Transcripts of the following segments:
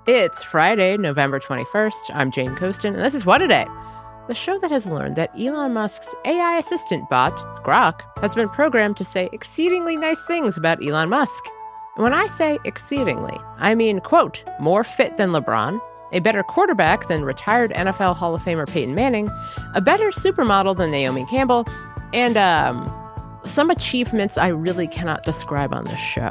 It's Friday, November 21st. I'm Jane Coaston, and this is What A Day, the show that has learned that Elon Musk's AI assistant bot, Grok, has been programmed to say exceedingly nice things about Elon Musk. And when I say exceedingly, I mean, quote, more fit than LeBron, a better quarterback than retired NFL Hall of Famer Peyton Manning, a better supermodel than Naomi Campbell, and, some achievements I really cannot describe on this show.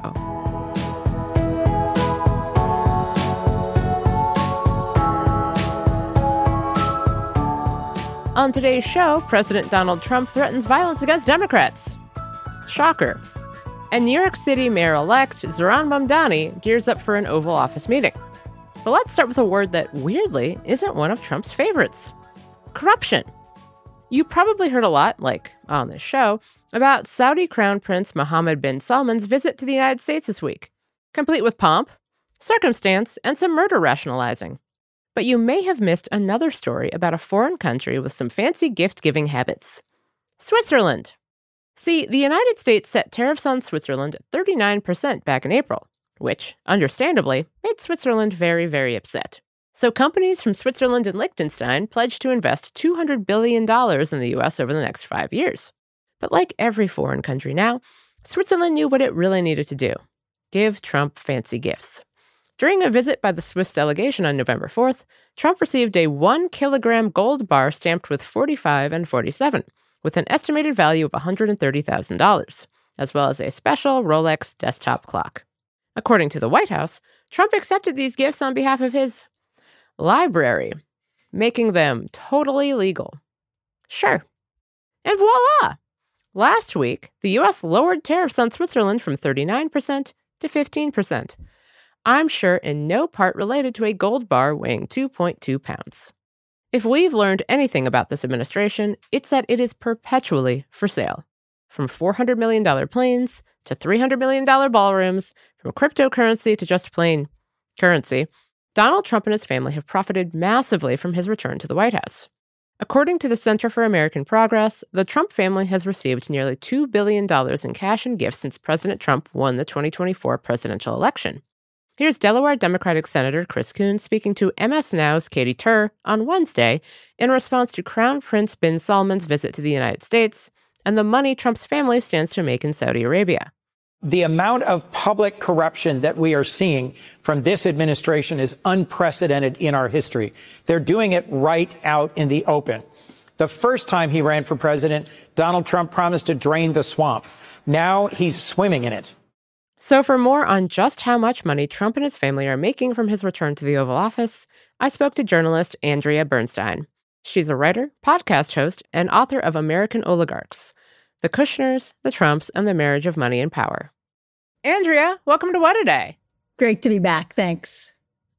On today's show, President Donald Trump threatens violence against Democrats. Shocker. And New York City Mayor-elect Zohran Mamdani gears up for an Oval Office meeting. But let's start with a word that, weirdly, isn't one of Trump's favorites. Corruption. You probably heard a lot, like on this show, about Saudi Crown Prince Mohammed bin Salman's visit to the United States this week, complete with pomp, circumstance, and some murder rationalizing. But you may have missed another story about a foreign country with some fancy gift-giving habits. Switzerland. See, the United States set tariffs on Switzerland at 39% back in April, which, understandably, made Switzerland very, very upset. So companies from Switzerland and Liechtenstein pledged to invest $200 billion in the U.S. over the next 5 years. But like every foreign country now, Switzerland knew what it really needed to do: give Trump fancy gifts. During a visit by the Swiss delegation on November 4th, Trump received a 1-kilogram gold bar stamped with 45 and 47, with an estimated value of $130,000, as well as a special Rolex desktop clock. According to the White House, Trump accepted these gifts on behalf of his library, making them totally legal. Sure. And voila! Last week, the U.S. lowered tariffs on Switzerland from 39% to 15%. I'm sure in no part related to a gold bar weighing 2.2 pounds. If we've learned anything about this administration, it's that it is perpetually for sale. From $400 million planes to $300 million ballrooms, from cryptocurrency to just plain currency, Donald Trump and his family have profited massively from his return to the White House. According to the Center for American Progress, the Trump family has received nearly $2 billion in cash and gifts since President Trump won the 2024 presidential election. Here's Delaware Democratic Senator Chris Coons speaking to MS Now's Katie Tur on Wednesday in response to Crown Prince bin Salman's visit to the United States and the money Trump's family stands to make in Saudi Arabia. The amount of public corruption that we are seeing from this administration is unprecedented in our history. They're doing it right out in the open. The first time he ran for president, Donald Trump promised to drain the swamp. Now he's swimming in it. So for more on just how much money Trump and his family are making from his return to the Oval Office, I spoke to journalist Andrea Bernstein. She's a writer, podcast host, and author of American Oligarchs: The Kushners, the Trumps, and the Marriage of Money and Power. Andrea, welcome to What A Day. Great to be back. Thanks.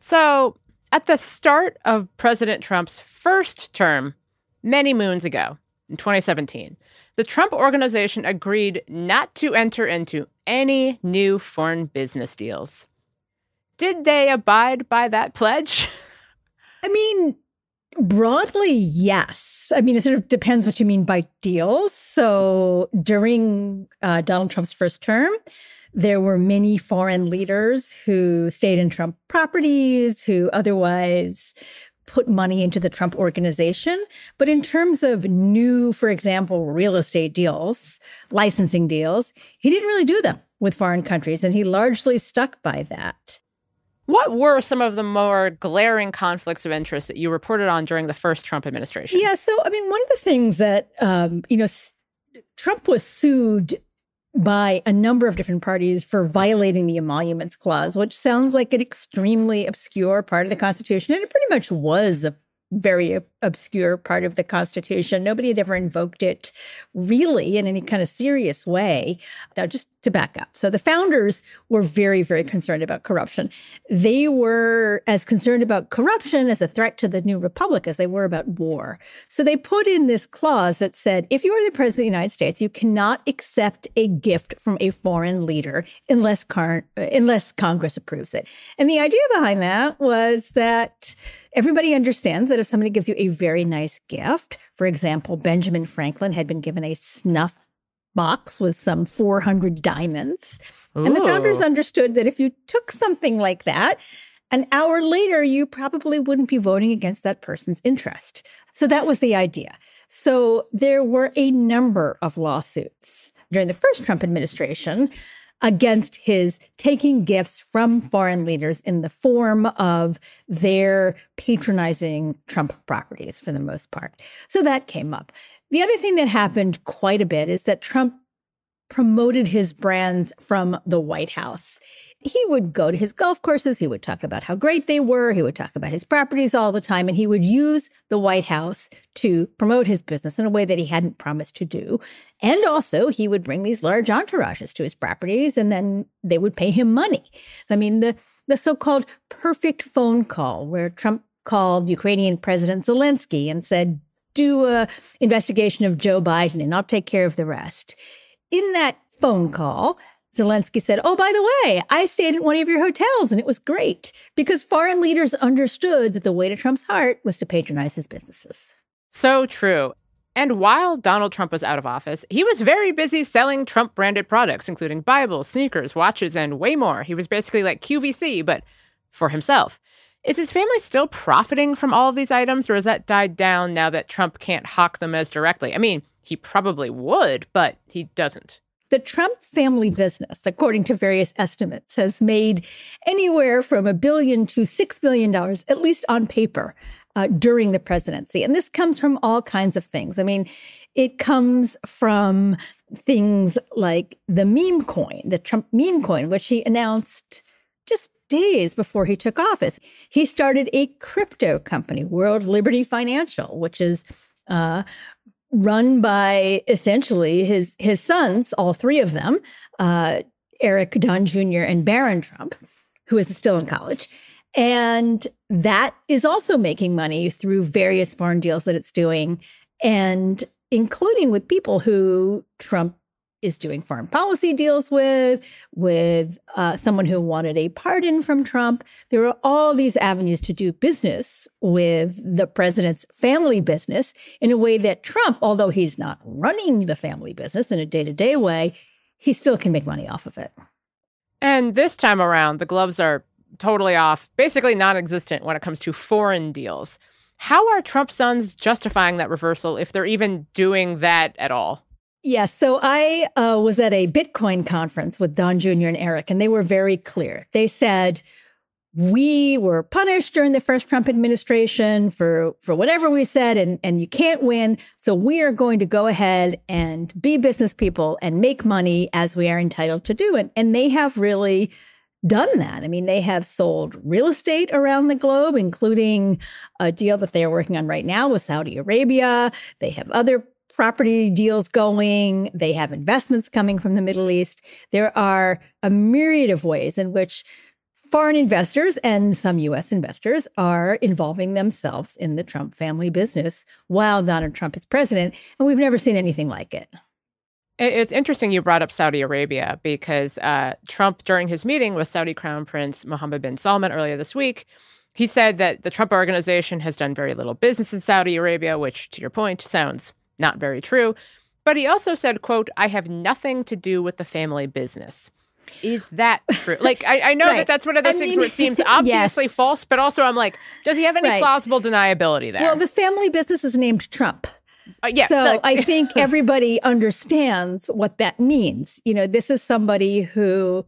So at the start of President Trump's first term, many moons ago, in 2017, the Trump Organization agreed not to enter into any new foreign business deals. Did they abide by that pledge? I mean, broadly, yes. I mean, it sort of depends what you mean by deals. So during Donald Trump's first term, there were many foreign leaders who stayed in Trump properties, who otherwise put money into the Trump Organization. But in terms of new, for example, real estate deals, licensing deals, he didn't really do them with foreign countries, and he largely stuck by that. What were some of the more glaring conflicts of interest that you reported on during the first Trump administration? Yeah, so, I mean, one of the things that, Trump was sued by a number of different parties for violating the Emoluments Clause, which sounds like an extremely obscure part of the Constitution. And it pretty much was a very obscure part of the Constitution. Nobody had ever invoked it really in any kind of serious way. Now, just to back up. So the founders were very, very concerned about corruption. They were as concerned about corruption as a threat to the new republic as they were about war. So they put in this clause that said, if you are the president of the United States, you cannot accept a gift from a foreign leader unless Congress approves it. And the idea behind that was that everybody understands that if somebody gives you a very nice gift, for example, Benjamin Franklin had been given a snuff box with some 400 diamonds. Ooh. And the founders understood that if you took something like that an hour later, you probably wouldn't be voting against that person's interest. So that was the idea. So there were a number of lawsuits during the first Trump administration against his taking gifts from foreign leaders in the form of their patronizing Trump properties for the most part. So that came up. The other thing that happened quite a bit is that Trump promoted his brands from the White House. He would go to his golf courses. He would talk about how great they were. He would talk about his properties all the time. And he would use the White House to promote his business in a way that he hadn't promised to do. And also, he would bring these large entourages to his properties, and then they would pay him money. I mean, the so-called perfect phone call where Trump called Ukrainian President Zelensky and said, do an investigation of Joe Biden and I'll take care of the rest. In that phone call, Zelensky said, oh, by the way, I stayed in one of your hotels and it was great, because foreign leaders understood that the way to Trump's heart was to patronize his businesses. So true. And while Donald Trump was out of office, he was very busy selling Trump-branded products, including Bibles, sneakers, watches, and way more. He was basically like QVC, but for himself. Is his family still profiting from all of these items, or has that died down now that Trump can't hawk them as directly? I mean, he probably would, but he doesn't. The Trump family business, according to various estimates, has made anywhere from $1 billion to $6 billion, at least on paper, during the presidency. And this comes from all kinds of things. I mean, it comes from things like the meme coin, the Trump meme coin, which he announced just days before he took office. He started a crypto company, World Liberty Financial, which is run by essentially his sons, all three of them, Eric, Don Jr., and Barron Trump, who is still in college. And that is also making money through various foreign deals that it's doing, and including with people who Trump is doing foreign policy deals with someone who wanted a pardon from Trump. There are all these avenues to do business with the president's family business in a way that Trump, although he's not running the family business in a day-to-day way, he still can make money off of it. And this time around, the gloves are totally off, basically non-existent when it comes to foreign deals. How are Trump sons justifying that reversal if they're even doing that at all? Yes. So I was at a Bitcoin conference with Don Jr. and Eric, and they were very clear. They said, we were punished during the first Trump administration for whatever we said, and you can't win. So we are going to go ahead and be business people and make money as we are entitled to do it. And they have really done that. I mean, they have sold real estate around the globe, including a deal that they are working on right now with Saudi Arabia. They have other property deals going. They have investments coming from the Middle East. There are a myriad of ways in which foreign investors and some U.S. investors are involving themselves in the Trump family business while Donald Trump is president. And we've never seen anything like it. It's interesting you brought up Saudi Arabia because Trump, during his meeting with Saudi Crown Prince Mohammed bin Salman earlier this week, he said that the Trump organization has done very little business in Saudi Arabia, which, to your point, sounds not very true. But he also said, quote, I have nothing to do with the family business. Is that true? Like, I know right. That's one of those things where it seems obviously yes. false, but also I'm like, does he have any right. plausible deniability there? Well, the family business is named Trump. Yeah, so I think everybody understands what that means. You know, this is somebody who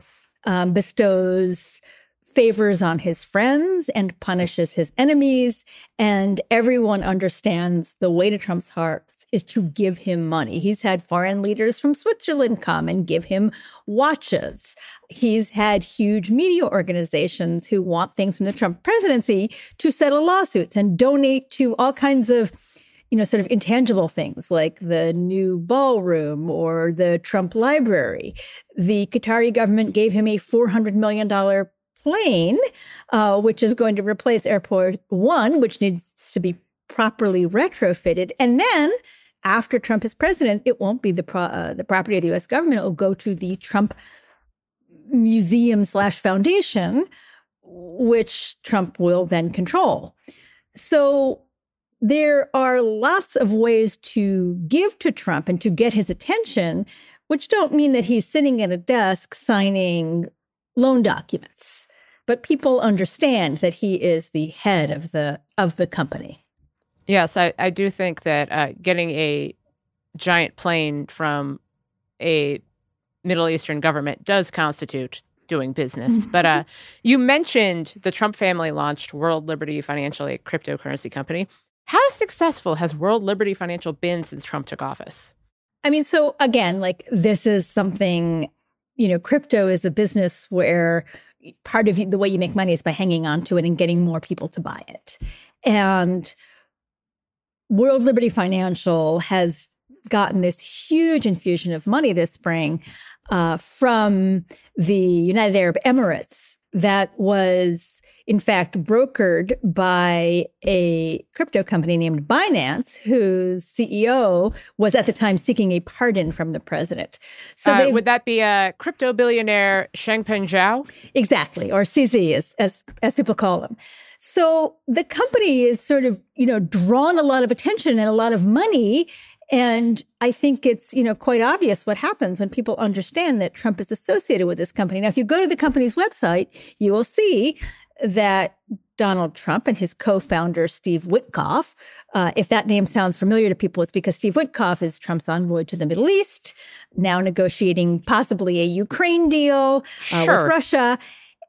bestows favors on his friends and punishes his enemies. And everyone understands the way to Trump's heart is to give him money. He's had foreign leaders from Switzerland come and give him watches. He's had huge media organizations who want things from the Trump presidency to settle lawsuits and donate to all kinds of, you know, sort of intangible things like the new ballroom or the Trump library. The Qatari government gave him a $400 million plane, which is going to replace Airport One, which needs to be properly retrofitted. And then after Trump is president, it won't be the property of the U.S. government. It will go to the Trump Museum/Foundation, which Trump will then control. So there are lots of ways to give to Trump and to get his attention, which don't mean that he's sitting at a desk signing loan documents. but people understand that he is the head of the company. Yes, I do think that getting a giant plane from a Middle Eastern government does constitute doing business. But you mentioned the Trump family launched World Liberty Financial, a cryptocurrency company. How successful has World Liberty Financial been since Trump took office? I mean, so again, like this is something, crypto is a business where part of the way you make money is by hanging on to it and getting more people to buy it. And World Liberty Financial has gotten this huge infusion of money this spring from the United Arab Emirates that was, in fact, brokered by a crypto company named Binance, whose CEO was at the time seeking a pardon from the president. So would that be a crypto billionaire Changpeng Zhao? Exactly, or CZ, as people call him. So the company is sort of, drawn a lot of attention and a lot of money. And I think it's, quite obvious what happens when people understand that Trump is associated with this company. Now, if you go to the company's website, you will see that Donald Trump and his co-founder, Steve Witkoff, if that name sounds familiar to people, it's because Steve Witkoff is Trump's envoy to the Middle East, now negotiating possibly a Ukraine deal with Russia.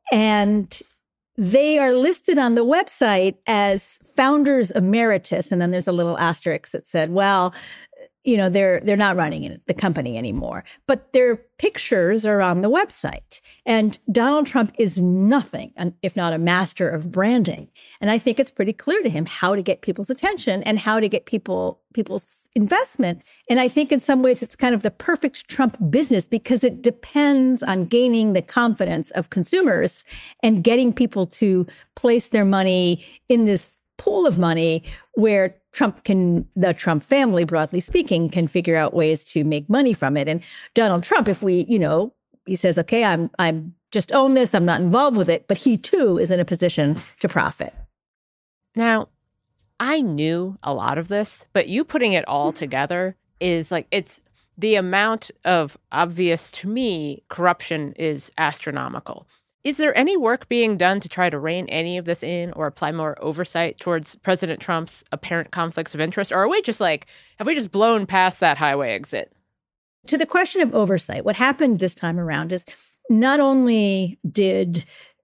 And they are listed on the website as founders emeritus. And then there's a little asterisk that said, well, they're not running the company anymore, but their pictures are on the website. And Donald Trump is nothing if not a master of branding. And I think it's pretty clear to him how to get people's attention and how to get people's investment. And I think in some ways it's kind of the perfect Trump business because it depends on gaining the confidence of consumers and getting people to place their money in this pool of money where the Trump family, broadly speaking, can figure out ways to make money from it. And Donald Trump, if he says, okay, I'm just own this, I'm not involved with it, but he too is in a position to profit. Now, I knew a lot of this, but you putting it all together is like, it's the amount of obvious, to me, corruption is astronomical. Is there any work being done to try to rein any of this in or apply more oversight towards President Trump's apparent conflicts of interest? Or are we just have we just blown past that highway exit? To the question of oversight, what happened this time around is not only did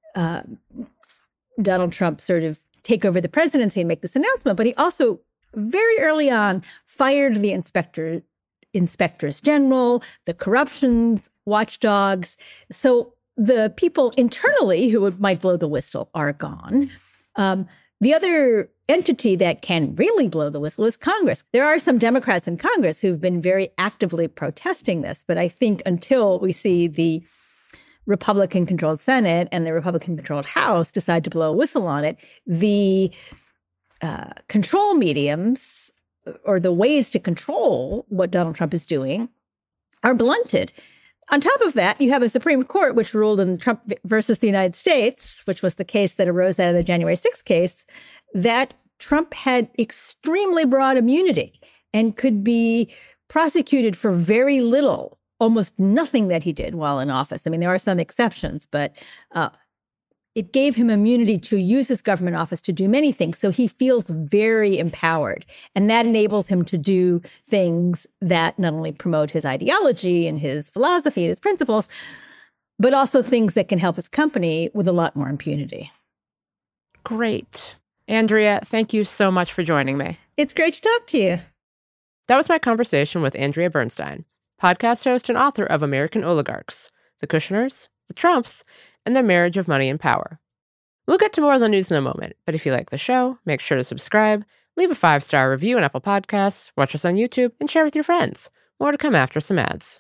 Donald Trump sort of take over the presidency and make this announcement, but he also very early on fired the inspectors general, the corruptions watchdogs. So the people internally who might blow the whistle are gone. The other entity that can really blow the whistle is Congress. There are some Democrats in Congress who've been very actively protesting this, but I think until we see the Republican-controlled Senate and the Republican-controlled House decide to blow a whistle on it, the control mediums or the ways to control what Donald Trump is doing are blunted. On top of that, you have a Supreme Court which ruled in Trump versus the United States, which was the case that arose out of the January 6th case, that Trump had extremely broad immunity and could be prosecuted for very little, almost nothing that he did while in office. I mean, there are some exceptions, but it gave him immunity to use his government office to do many things. So he feels very empowered. And that enables him to do things that not only promote his ideology and his philosophy and his principles, but also things that can help his company with a lot more impunity. Great. Andrea, thank you so much for joining me. It's great to talk to you. That was my conversation with Andrea Bernstein, podcast host and author of American Oligarchs, The Kushners, The Trumps, and Their Marriage of Money and Power. We'll get to more of the news in a moment, but if you like the show, make sure to subscribe, leave a 5-star review on Apple Podcasts, watch us on YouTube, and share with your friends. More to come after some ads.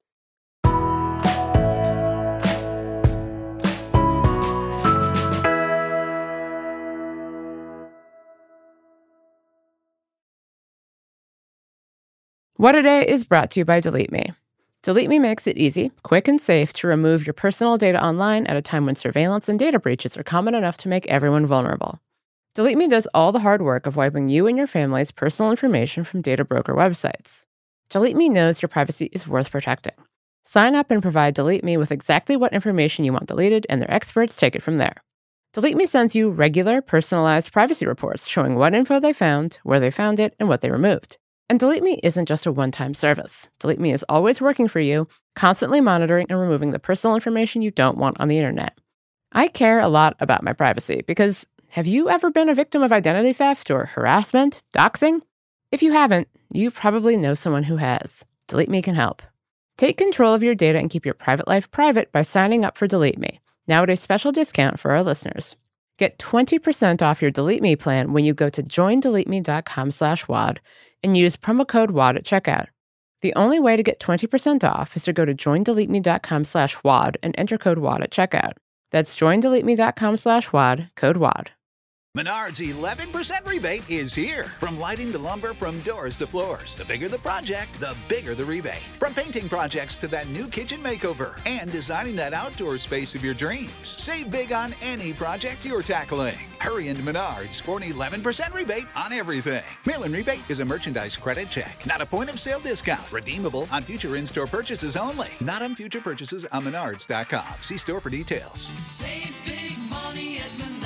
What A Day is brought to you by Delete Me. Delete Me makes it easy, quick, and safe to remove your personal data online at a time when surveillance and data breaches are common enough to make everyone vulnerable. Delete Me does all the hard work of wiping you and your family's personal information from data broker websites. Delete Me knows your privacy is worth protecting. Sign up and provide Delete Me with exactly what information you want deleted, and their experts take it from there. Delete Me sends you regular, personalized privacy reports showing what info they found, where they found it, and what they removed. And Delete Me isn't just a one-time service. Delete Me is always working for you, constantly monitoring and removing the personal information you don't want on the internet. I care a lot about my privacy because have you ever been a victim of identity theft or harassment, doxing? If you haven't, you probably know someone who has. Delete Me can help. Take control of your data and keep your private life private by signing up for Delete Me, now at a special discount for our listeners. Get 20% off your Delete Me plan when you go to joindeleteme.com/WAD and use promo code WAD at checkout. The only way to get 20% off is to go to joindeleteme.com/WAD and enter code WAD at checkout. That's joindeleteme.com/WAD, code WAD. Menards 11% rebate is here. From lighting to lumber, from doors to floors. The bigger the project, the bigger the rebate. From painting projects to that new kitchen makeover and designing that outdoor space of your dreams. Save big on any project you're tackling. Hurry into Menards for an 11% rebate on everything. Mail-in rebate is a merchandise credit check, not a point-of-sale discount. Redeemable on future in-store purchases only. Not on future purchases on Menards.com. See store for details. Save big money at Menards.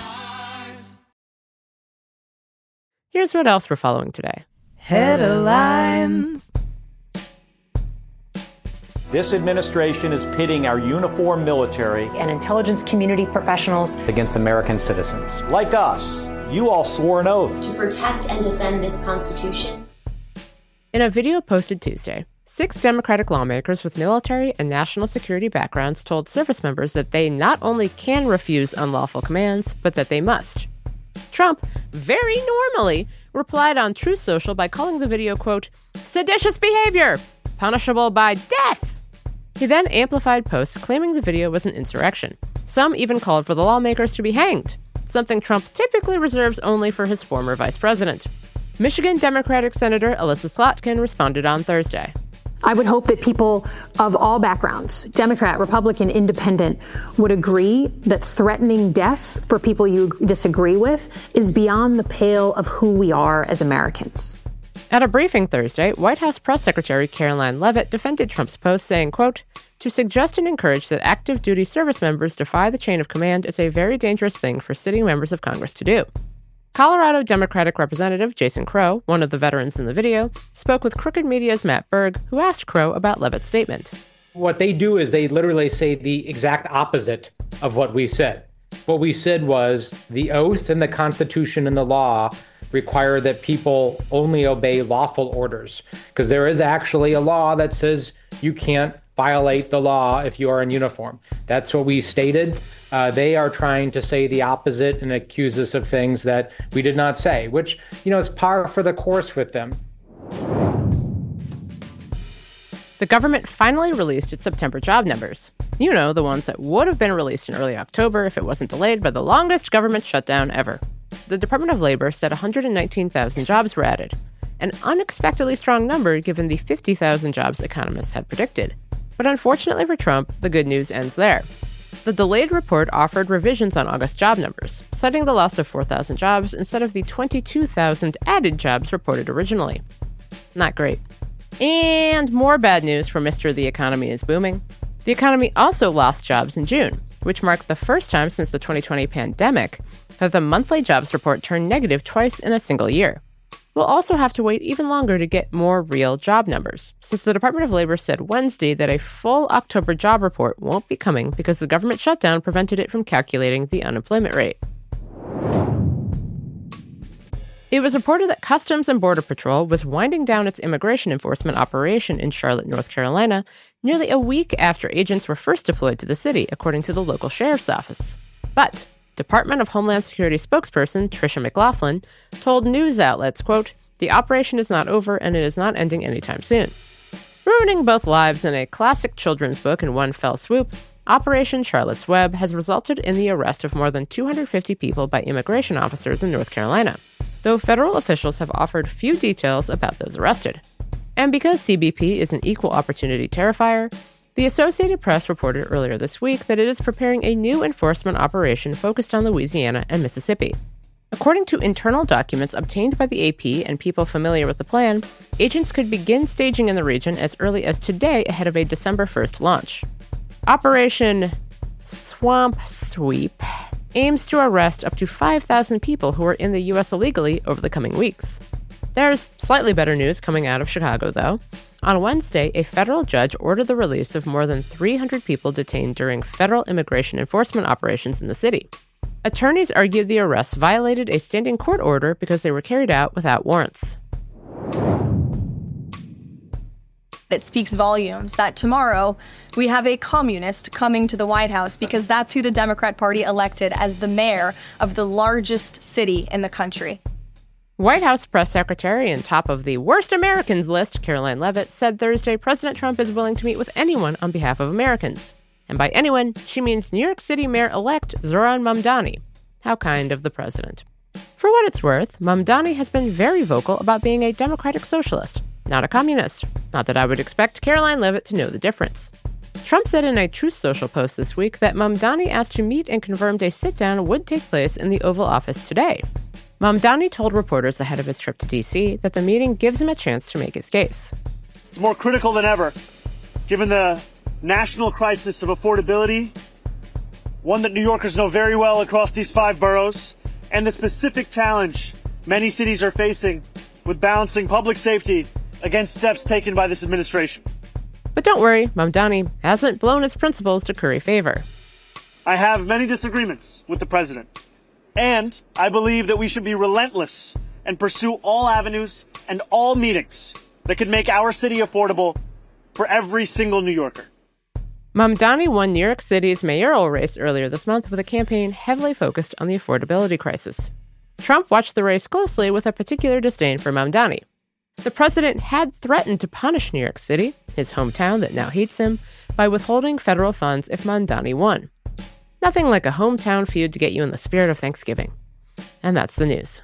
Here's what else we're following today. Headlines. This administration is pitting our uniformed military and intelligence community professionals against American citizens. Like us, you all swore an oath to protect and defend this Constitution. In a video posted Tuesday, 6 Democratic lawmakers with military and national security backgrounds told service members that they not only can refuse unlawful commands, but that they must. Trump, very normally, replied on Truth Social by calling the video, quote, seditious behavior, punishable by death. He then amplified posts claiming the video was an insurrection. Some even called for the lawmakers to be hanged, something Trump typically reserves only for his former vice president. Michigan Democratic Senator Elissa Slotkin responded on Thursday. I would hope that people of all backgrounds, Democrat, Republican, Independent, would agree that threatening death for people you disagree with is beyond the pale of who we are as Americans. At a briefing Thursday, White House Press Secretary Caroline Leavitt defended Trump's post, saying, quote, to suggest and encourage that active duty service members defy the chain of command is a very dangerous thing for sitting members of Congress to do. Colorado Democratic Representative Jason Crow, one of the veterans in the video, spoke with Crooked Media's Matt Berg, who asked Crow about Leavitt's statement. What they do is they literally say the exact opposite of what we said. What we said was the oath and the Constitution and the law require that people only obey lawful orders, because there is actually a law that says you can't violate the law if you are in uniform. That's what we stated. They are trying to say the opposite and accuse us of things that we did not say, which, is par for the course with them. The government finally released its September job numbers. The ones that would have been released in early October if it wasn't delayed by the longest government shutdown ever. The Department of Labor said 119,000 jobs were added, an unexpectedly strong number given the 50,000 jobs economists had predicted. But unfortunately for Trump, the good news ends there. The delayed report offered revisions on August job numbers, citing the loss of 4,000 jobs instead of the 22,000 added jobs reported originally. Not great. And more bad news for Mr. The Economy is Booming. The economy also lost jobs in June, which marked the first time since the 2020 pandemic that the monthly jobs report turned negative twice in a single year. We'll also have to wait even longer to get more real job numbers, since the Department of Labor said Wednesday that a full October job report won't be coming because the government shutdown prevented it from calculating the unemployment rate. It was reported that Customs and Border Patrol was winding down its immigration enforcement operation in Charlotte, North Carolina, nearly a week after agents were first deployed to the city, according to the local sheriff's office. But Department of Homeland Security spokesperson Tricia McLaughlin told news outlets, quote, the operation is not over and it is not ending anytime soon. Ruining both lives in a classic children's book in one fell swoop, Operation Charlotte's Web has resulted in the arrest of more than 250 people by immigration officers in North Carolina, though federal officials have offered few details about those arrested. And because CBP is an equal opportunity terrifier, the Associated Press reported earlier this week that it is preparing a new enforcement operation focused on Louisiana and Mississippi. According to internal documents obtained by the AP and people familiar with the plan, agents could begin staging in the region as early as today ahead of a December 1st launch. Operation Swamp Sweep aims to arrest up to 5,000 people who are in the U.S. illegally over the coming weeks. There's slightly better news coming out of Chicago, though. On Wednesday, a federal judge ordered the release of more than 300 people detained during federal immigration enforcement operations in the city. Attorneys argued the arrests violated a standing court order because they were carried out without warrants. It speaks volumes that tomorrow we have a communist coming to the White House because that's who the Democrat Party elected as the mayor of the largest city in the country. White House press secretary and top of the worst Americans list, Karoline Leavitt, said Thursday President Trump is willing to meet with anyone on behalf of Americans. And by anyone, she means New York City Mayor-elect Zohran Mamdani. How kind of the president. For what it's worth, Mamdani has been very vocal about being a democratic socialist, not a communist. Not that I would expect Karoline Leavitt to know the difference. Trump said in a Truth Social post this week that Mamdani asked to meet and confirmed a sit-down would take place in the Oval Office today. Mamdani told reporters ahead of his trip to D.C. that the meeting gives him a chance to make his case. It's more critical than ever, given the national crisis of affordability, one that New Yorkers know very well across these 5 boroughs, and the specific challenge many cities are facing with balancing public safety against steps taken by this administration. But don't worry, Mamdani hasn't blown its principles to curry favor. I have many disagreements with the president, and I believe that we should be relentless and pursue all avenues and all meetings that could make our city affordable for every single New Yorker. Mamdani won New York City's mayoral race earlier this month with a campaign heavily focused on the affordability crisis. Trump watched the race closely with a particular disdain for Mamdani. The president had threatened to punish New York City, his hometown that now hates him, by withholding federal funds if Mamdani won. Nothing like a hometown feud to get you in the spirit of Thanksgiving. And that's the news.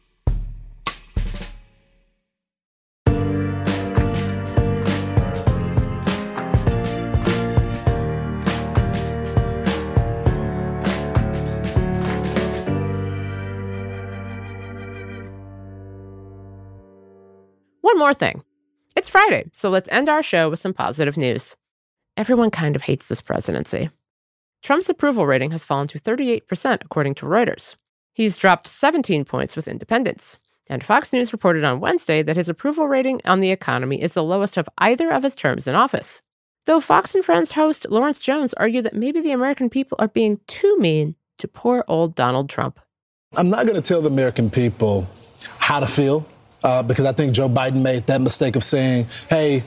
One more thing. It's Friday, so let's end our show with some positive news. Everyone kind of hates this presidency. Trump's approval rating has fallen to 38%, according to Reuters. He's dropped 17 points with independents. And Fox News reported on Wednesday that his approval rating on the economy is the lowest of either of his terms in office. Though Fox and Friends host Lawrence Jones argued that maybe the American people are being too mean to poor old Donald Trump. I'm not going to tell the American people how to feel. Because I think Joe Biden made that mistake of saying, hey,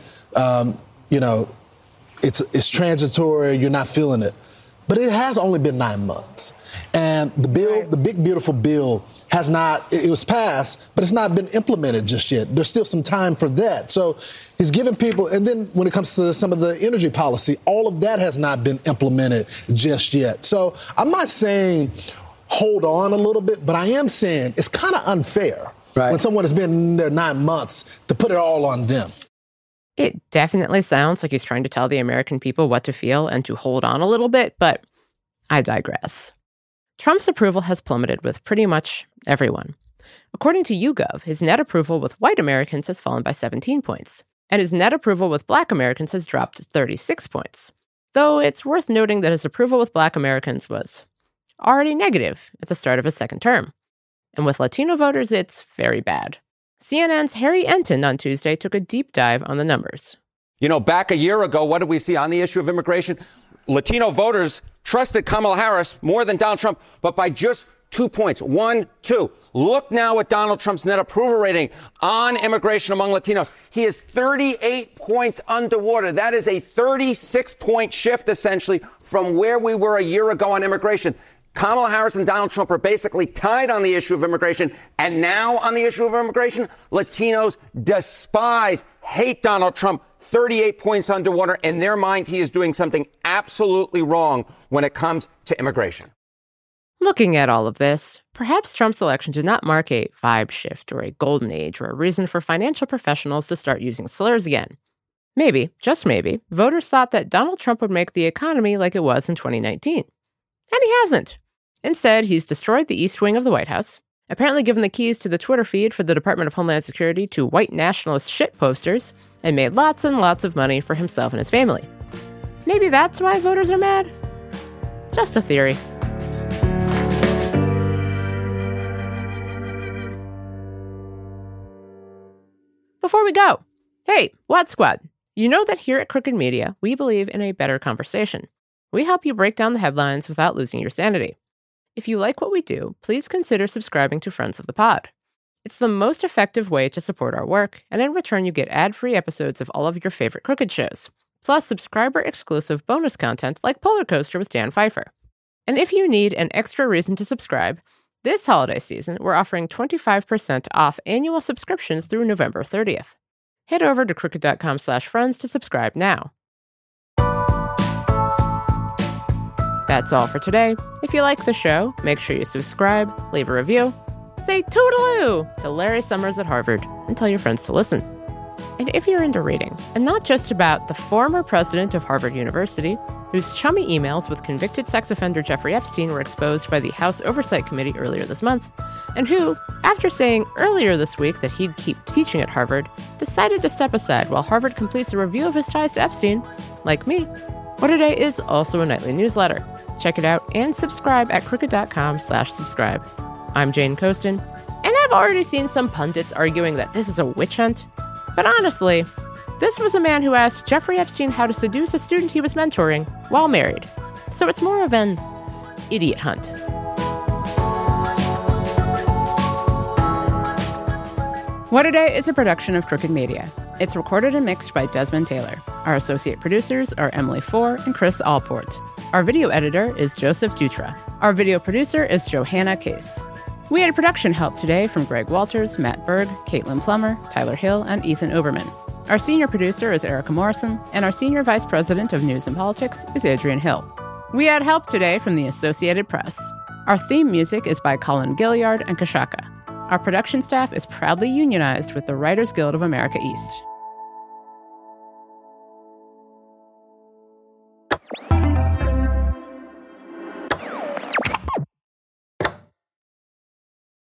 it's transitory, you're not feeling it. But it has only been 9 months. And the bill, the big, beautiful bill, it was passed, but it's not been implemented just yet. There's still some time for that. So he's giving people, and then when it comes to some of the energy policy, all of that has not been implemented just yet. So I'm not saying hold on a little bit, but I am saying it's kind of unfair. Right. When someone has been in there 9 months, to put it all on them. It definitely sounds like he's trying to tell the American people what to feel and to hold on a little bit, but I digress. Trump's approval has plummeted with pretty much everyone. According to YouGov, his net approval with white Americans has fallen by 17 points, and his net approval with black Americans has dropped to 36 points. Though it's worth noting that his approval with black Americans was already negative at the start of his second term. And with Latino voters, it's very bad. CNN's Harry Enton on Tuesday took a deep dive on the numbers. You know, back a year ago, what did we see on the issue of immigration? Latino voters trusted Kamala Harris more than Donald Trump, but by just 2 points. 1, 2. Look now at Donald Trump's net approval rating on immigration among Latinos. He is 38 points underwater. That is a 36-point shift, essentially, from where we were a year ago on immigration. Kamala Harris and Donald Trump are basically tied on the issue of immigration. And now on the issue of immigration, Latinos despise, hate Donald Trump. 38 points underwater. In their mind, he is doing something absolutely wrong when it comes to immigration. Looking at all of this, perhaps Trump's election did not mark a vibe shift or a golden age or a reason for financial professionals to start using slurs again. Maybe, just maybe, voters thought that Donald Trump would make the economy like it was in 2019. And he hasn't. Instead, he's destroyed the East Wing of the White House, apparently given the keys to the Twitter feed for the Department of Homeland Security to white nationalist shit posters, and made lots and lots of money for himself and his family. Maybe that's why voters are mad? Just a theory. before we go, hey, Wad Squad, you know that here at Crooked Media, we believe in a better conversation. We help you break down the headlines without losing your sanity. If you like what we do, please consider subscribing to Friends of the Pod. It's the most effective way to support our work, and in return you get ad-free episodes of all of your favorite Crooked shows, plus subscriber-exclusive bonus content like Polar Coaster with Dan Pfeiffer. And if you need an extra reason to subscribe, this holiday season we're offering 25% off annual subscriptions through November 30th. Head over to crooked.com/friends to subscribe now. That's all for today. If you like the show, make sure you subscribe, leave a review, say toodaloo to Larry Summers at Harvard, and tell your friends to listen. And if you're into reading, and not just about the former president of Harvard University, whose chummy emails with convicted sex offender Jeffrey Epstein were exposed by the House Oversight Committee earlier this month, and who, after saying earlier this week that he'd keep teaching at Harvard, decided to step aside while Harvard completes a review of his ties to Epstein, like me, What A Day is also a nightly newsletter. Check it out and subscribe at crooked.com/subscribe. I'm Jane Coaston, and I've already seen some pundits arguing that this is a witch hunt. But honestly, this was a man who asked Jeffrey Epstein how to seduce a student he was mentoring while married. So it's more of an idiot hunt. What A Day is a production of Crooked Media. It's recorded and mixed by Desmond Taylor. Our associate producers are Emily Four and Chris Allport. Our video editor is Joseph Dutra. Our video producer is Johanna Case. We had production help today from Greg Walters, Matt Berg, Caitlin Plummer, Tyler Hill, and Ethan Oberman. Our senior producer is Erica Morrison, and our senior vice president of news and politics is Adrian Hill. We had help today from the Associated Press. Our theme music is by Colin Gilliard and Kashaka. Our production staff is proudly unionized with the Writers Guild of America East.